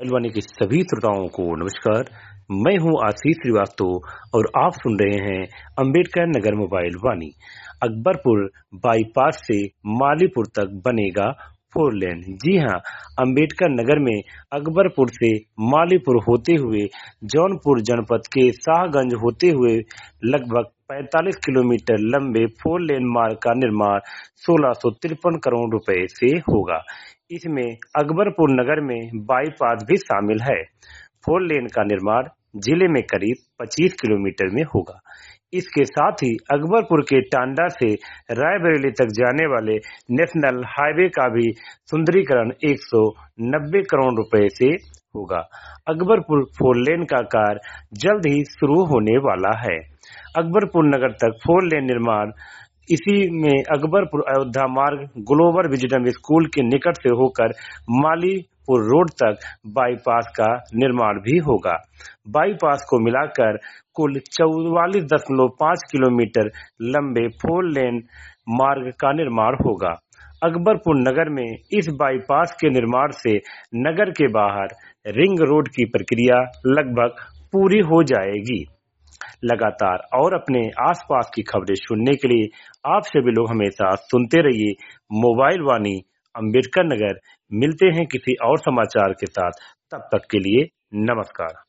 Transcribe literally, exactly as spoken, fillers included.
वाणी के सभी श्रोताओं को नमस्कार। मैं हूं आशीष श्रीवास्तव और आप सुन रहे हैं अंबेडकर नगर मोबाइल वाणी। अकबरपुर बाईपास से मालीपुर तक बनेगा फोर लेन। जी हां, अंबेडकर नगर में अकबरपुर से मालीपुर होते हुए जौनपुर जनपद के शाहगंज होते हुए लगभग पैंतालीस किलोमीटर लंबे फोर लेन मार्ग का निर्माण सोलह सौ तिरपन करोड़ रुपए से होगा। इसमें अकबरपुर नगर में बाईपास भी शामिल है। फोर लेन का निर्माण जिले में करीब पच्चीस किलोमीटर में होगा। इसके साथ ही अकबरपुर के टांडा से रायबरेली तक जाने वाले नेशनल हाईवे का भी सुंदरीकरण एक सौ नब्बे करोड़ रुपए से होगा। अकबरपुर फोर लेन का कार्य जल्द ही शुरू होने वाला है। अकबरपुर नगर तक फोर लेन निर्माण इसी में अकबरपुर अयोध्या मार्ग ग्लोबल विजडम स्कूल के निकट से होकर मालीपुर रोड तक बाईपास का निर्माण भी होगा। बाईपास को मिलाकर कुल चौवालीस दशमलव पाँच किलोमीटर लंबे फोर लेन मार्ग का निर्माण होगा। अकबरपुर नगर में इस बाईपास के निर्माण से नगर के बाहर रिंग रोड की प्रक्रिया लगभग पूरी हो जाएगी। लगातार और अपने आसपास की खबरें सुनने के लिए आप सभी लोग हमेशा सुनते रहिए मोबाइल वाणी अंबेडकर नगर। मिलते हैं किसी और समाचार के साथ, तब तक के लिए नमस्कार।